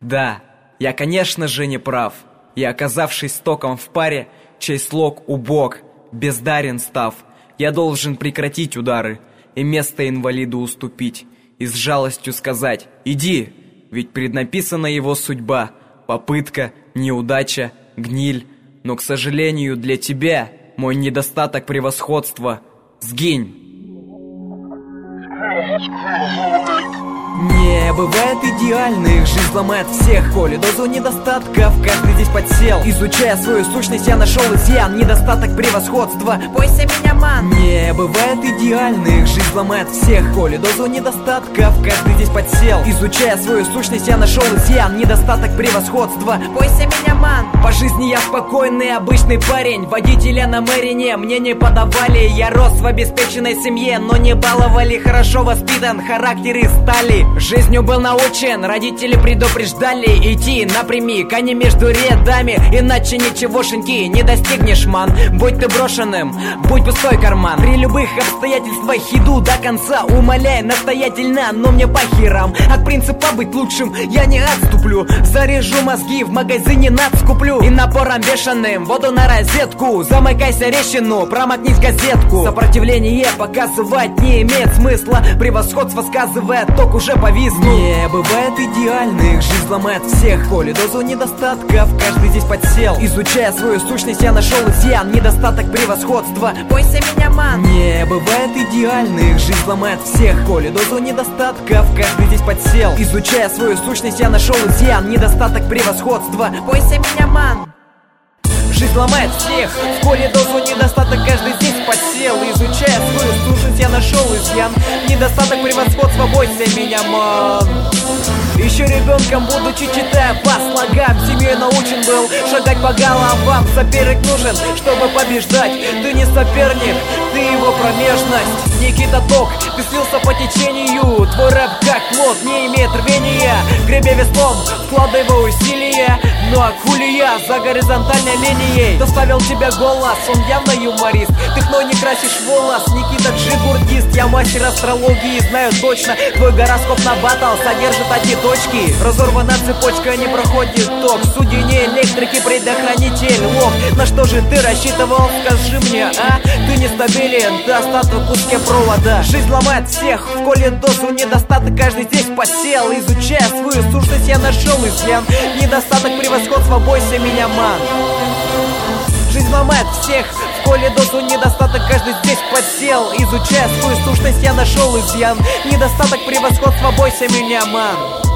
Да, я, конечно же, не прав. И, оказавшись током в паре, чей слог убог, бездарен став, я должен прекратить удары и место инвалиду уступить, и с жалостью сказать: иди, ведь преднаписана его судьба, попытка, неудача, гниль. Но, к сожалению, для тебя мой недостаток превосходства — сгинь. Не бывает идеальных, жизнь ломает всех. Коли дозу недостатков каждый здесь подсел. Изучая свою сущность, я нашел изъян, недостаток превосходства. Бойся меня, ман. Не бывает идеальных, жизнь ломает всех. Коли дозу недостатков каждый здесь подсел. Изучая свою сущность, я нашел изъян, недостаток превосходства. Бойся меня, ман. По жизни я спокойный, обычный парень. Водителя на Мэрине мне не подавали. Я рос в обеспеченной семье, но не баловали. Хорошо воспитан, характеры стали. Жизнью был научен, родители предупреждали идти напрямик, а не между рядами. Иначе ничегошеньки не достигнешь, ман. Будь ты брошенным, будь пустой карман. При любых обстоятельствах иду до конца, умоляй настоятельно, но мне по херам. От принципа быть лучшим я не отступлю. Заряжу мозги, в магазине надскуплю. И напором бешеным воду на розетку. Замыкайся рещину, промокнись газетку. Сопротивление показывать не имеет смысла. Превосходство сказывает, ток уже повис. Не бывает идеальных, жизнь ломает всех. Коли дозу недостатков каждый здесь подсел. Изучая свою сущность, я нашел изъян, недостаток превосходства. Бойся меня, ман. Не бывает идеальных, жизнь ломает всех. Коли дозу недостатков каждый здесь подсел. Изучая свою сущность, я нашел изъян, недостаток превосходства. Бойся меня, ман. Жизнь ломает всех, в поле дозу недостаток каждый здесь подсел. Изучая свою сущность, я нашел изъян, недостаток превосходства. Бойся меня, ман. Еще ребенком, будучи, читая по слогам, семьей научен был шагать по головам. Соперник нужен, чтобы побеждать. Ты не соперник, ты его промежность. Никита Ток, ты слился по течению. Твой рэп как плод, не имеет рвения. Гребя веслом, вкладывай усилия. Ну а Кулия за горизонтальной линией доставил тебе голос, он явно юморист. Ты хной не красишь волос, Никита Джигурдист. Я мастер астрологии, знаю точно, твой гороскоп на батл содержит одни точки. Разорвана цепочка, не проходит ток. Судьи не электрики, предохранитель лох. На что же ты рассчитывал, скажи мне, а? Ты нестабилен, достаток в куске провода. Жизнь ломает всех, в коле дозу недостаток каждый здесь подсел. Изучая свою сущность, я нашел изъян, недостаток превосходства. Бойся меня, ман. Жизнь ломает всех, в коле дозу недостаток каждый здесь подсел. Изучая свою сущность, я нашел изъян, недостаток превосходства. Бойся меня, ман.